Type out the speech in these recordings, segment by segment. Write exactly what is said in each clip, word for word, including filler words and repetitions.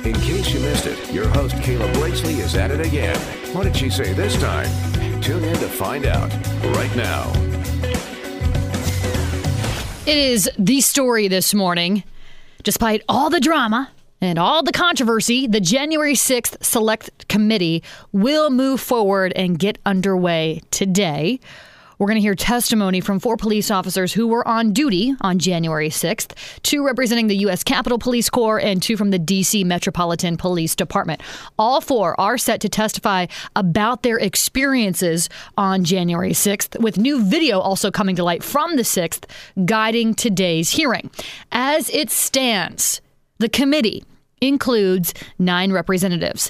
In case you missed it, your host Kayla Blakeslee is at it again. What did she say this time? Tune in to find out right now. It is the story this morning. Despite all the drama and all the controversy, the January sixth Select Committee will move forward and get underway today. We're going to hear testimony from four police officers who were on duty on January sixth, two representing the U S Capitol Police Corps and two from the D C Metropolitan Police Department. All four are set to testify about their experiences on January sixth, with new video also coming to light from the sixth guiding today's hearing. As it stands, the committee includes nine representatives.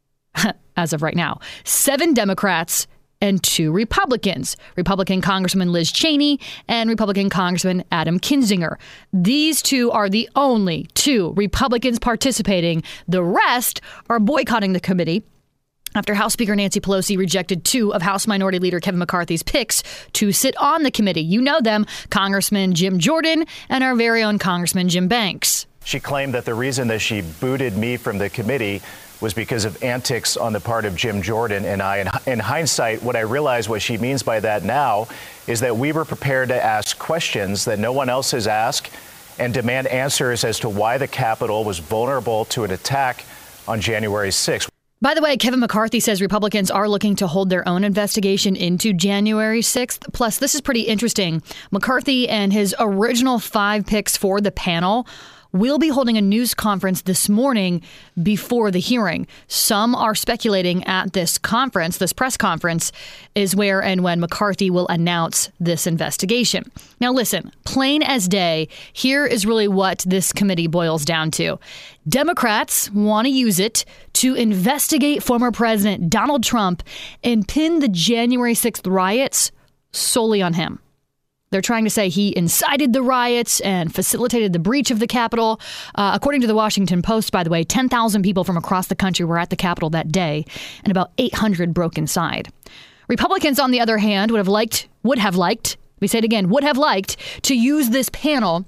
As of right now, seven Democrats and two Republicans, Republican Congressman Liz Cheney and Republican Congressman Adam Kinzinger. These two are the only two Republicans participating. The rest are boycotting the committee after House Speaker Nancy Pelosi rejected two of House Minority Leader Kevin McCarthy's picks to sit on the committee. You know them, Congressman Jim Jordan and our very own Congressman Jim Banks. She claimed that the reason that she booted me from the committee was because of antics on the part of Jim Jordan and I. In, in hindsight, what I realize what she means by that now is that we were prepared to ask questions that no one else has asked and demand answers as to why the Capitol was vulnerable to an attack on January sixth. By the way, Kevin McCarthy says Republicans are looking to hold their own investigation into January sixth. Plus, this is pretty interesting. McCarthy and his original five picks for the panel will be holding a news conference this morning before the hearing. Some are speculating at this conference, this press conference, is where and when McCarthy will announce this investigation. Now, listen, plain as day, here is really what this committee boils down to. Democrats want to use it to investigate former President Donald Trump and pin the January sixth riots solely on him. They're trying to say he incited the riots and facilitated the breach of the Capitol. Uh, according to the Washington Post, by the way, ten thousand people from across the country were at the Capitol that day, and about eight hundred broke inside. Republicans, on the other hand, would have liked, would have liked, we say it again, would have liked to use this panel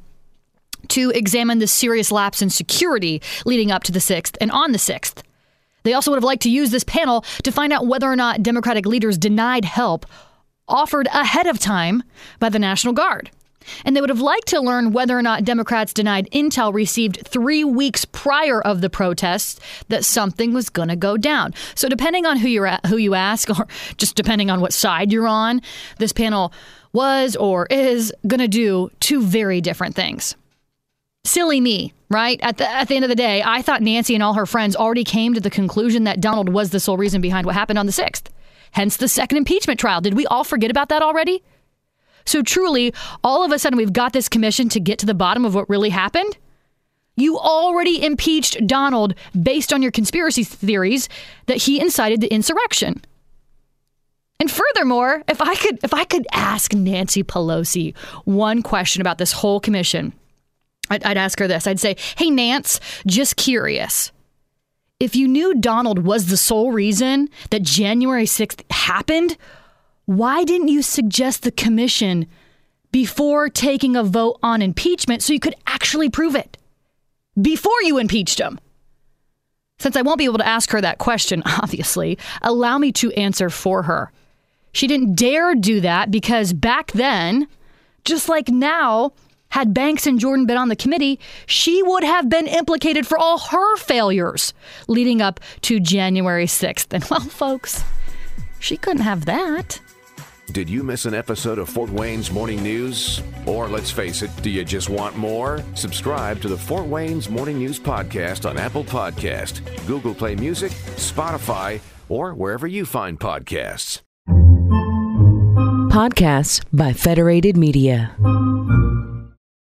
to examine the serious lapse in security leading up to the sixth and on the sixth. They also would have liked to use this panel to find out whether or not Democratic leaders denied help offered ahead of time by the National Guard. And they would have liked to learn whether or not Democrats denied intel received three weeks prior of the protests that something was going to go down. So depending on who you're at, who you ask, or just depending on what side you're on, this panel was or is going to do two very different things. Silly me, right? At the, at the end of the day, I thought Nancy and all her friends already came to the conclusion that Donald was the sole reason behind what happened on the sixth. Hence the second impeachment trial. Did we all forget about that already? So truly, all of a sudden, we've got this commission to get to the bottom of what really happened. You already impeached Donald based on your conspiracy theories that he incited the insurrection. And furthermore, if I could, if I could ask Nancy Pelosi one question about this whole commission, I'd, I'd ask her this. I'd say, hey, Nance, just curious. If you knew Donald was the sole reason that January sixth happened, why didn't you suggest the commission before taking a vote on impeachment so you could actually prove it before you impeached him? Since I won't be able to ask her that question, obviously, allow me to answer for her. She didn't dare do that because back then, just like now, had Banks and Jordan been on the committee, she would have been implicated for all her failures leading up to January sixth. And well, folks, she couldn't have that. Did you miss an episode of Fort Wayne's Morning News? Or let's face it, do you just want more? Subscribe to the Fort Wayne's Morning News podcast on Apple Podcast, Google Play Music, Spotify, or wherever you find podcasts. Podcasts by Federated Media.